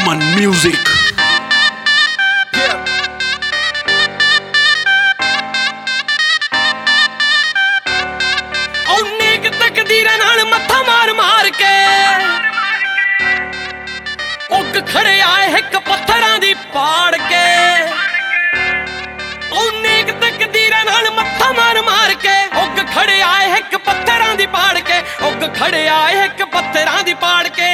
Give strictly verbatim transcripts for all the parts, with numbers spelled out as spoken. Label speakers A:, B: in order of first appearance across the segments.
A: Aman Music.
B: औनेक तकदीरां नाल मत्था मार मार के उग खड़े आए हिक पत्थरां दी पाड़ के औनेक तकदीरां नाल मत्था मार मार के उग खड़े आए हिक पत्थरां दी पाड़ के उग खड़े आए हिक पत्थरां दी पाड़ के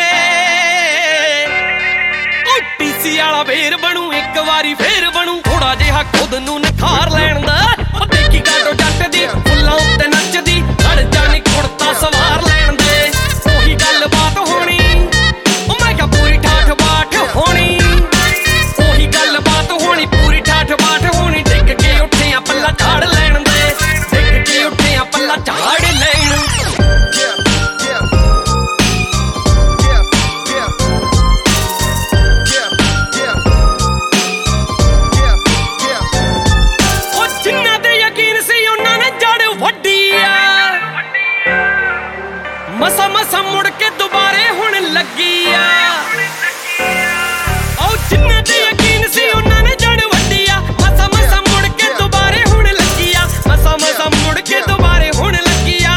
B: टीसी वाला वेर बनू एक वारी फेर बनू थोड़ा जिहा खुद नू निखार लैण दा देखी काटो जट दी फुल्लां उत्ते नचदी लड़ जानी कुड़ता सवार लैण दे ओही गल बात होनी ओ मैं क्या पूरी ठाठ बाट होनी ओही गल बात होनी पूरी ठाठ बाट होनी डिग के उठे आ पल्ला झाड़ लैण दे डिग के उठे आ पल्ला झाड़ लैण मसा मसा मुड़ के दोबारे हुण लगी आ ओ जिन्ना ते यकीन सी उन्हां ने जड़ वड्डी आ मसा मसा मुड़ के दोबारे हुण लगी आ मसा मसा मुड़ के दोबारे हुण लगी आ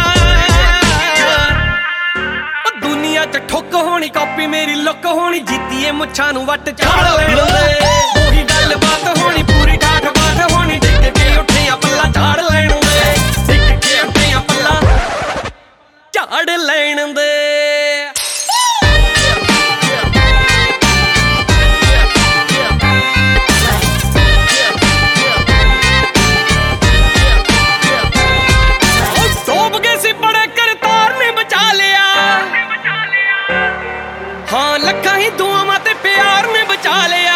B: ओ दुनिया च ठुक होनी कॉपी मेरी लुक होनी जीतीए मुच्छां नू वट झाड़ लैण दे ओही गल बात होनी पूरी ठाठ बाट होनी डिग के उठे आ पल्ला झाड़ लैण दे डिग के उठे आ पल्ला झाड़ लैण दे डूब गए सी बड़े करतार ने बचा लिया हाँ लखा ही दुआवां ते प्यार ने बचा लिया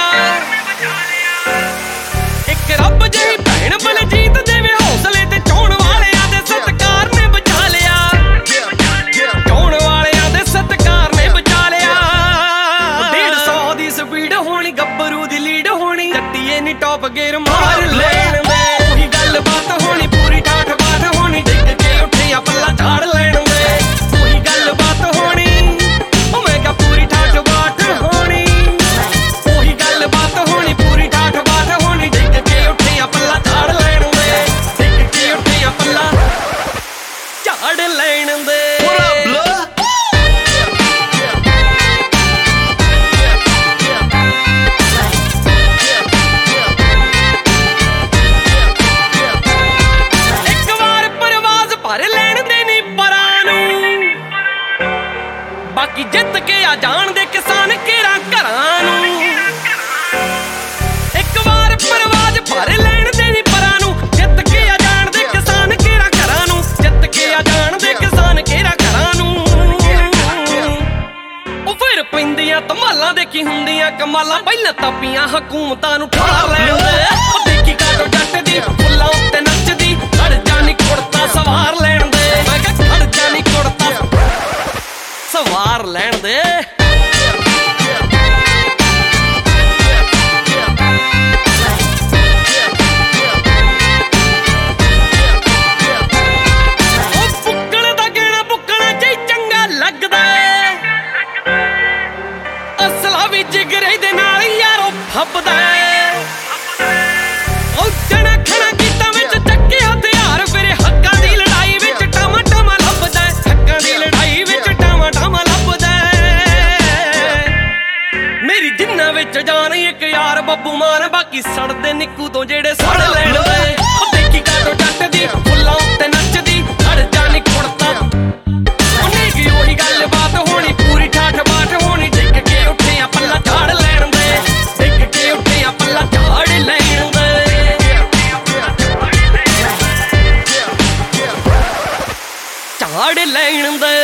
B: एक रब जही भैण बलजीत देवे हौसले ते चोण वालियां दे सत्कार ने बचा लिया चोण वालियां दे सत्कार ने बचा लिया डेढ़ सौ दी स्पीड होनी गब्बरू दी लीड होनी जट्टीए नी टॉप गेर मार लैण दे ओही गल बात होनी पूरी ठाठ बाट होनी डिग के उठे आ पल्ला झाड़ लैण दे ओही गल बात होनी ओ मैं क्या पूरी ठाठ बाट होनी ओही गल बात होनी पूरी ठाठ बाट होनी डिग के उठे आ पल्ला झाड़ लैण दे डिग के उठे आ पल्ला झाड़ लैण दे बाकी जित के आ जान दे किसान केरा घरां नूं एक बार परवाज भर लैण दे नी परां नूं जित के आ जान दे किसान केरा घरां नूं जित के आ जान दे किसान केरा घरां नूं ओ फिर पैंदियां धमालां देखी हुंदियां कमालां पहिलां तापियां हकूमतां नूं ठार लैण दे ओ देखी काटो जट दी फुल्लां उत्ते नचदी लड़ जानी कुड़ता सवार लैण दे मैं कह लड़ जानी कुड़ता सवार लैण दे बुक्कण दा गहना बुक्कणा च चंगा लगदा असला भी जिगरे दे नाल यारो फब्बदा ओ जणा खणा गीतां विच चक्के हथियार फिरे हक्कां दी लड़ाई विच टामा टामा लभदा हक्कां दी लड़ाई विच टामा टामा मेरी जिन्ना विच जान एक यार बब्बू मान बाकी सड़दे निक्कू तो जेड़े सड़ लैण दे ओ देखी काटो जट दी फुल्लां उत्ते नचदी लड़ जानी कुड़ता ओने की ओही गल बात होनी पूरी ठाठ बाट होनी डिग के उठे आ पल्ला झाड़ लैण दे डिग के उठे आ पल्ला झाड़ लैण दे झाड़ लैण दे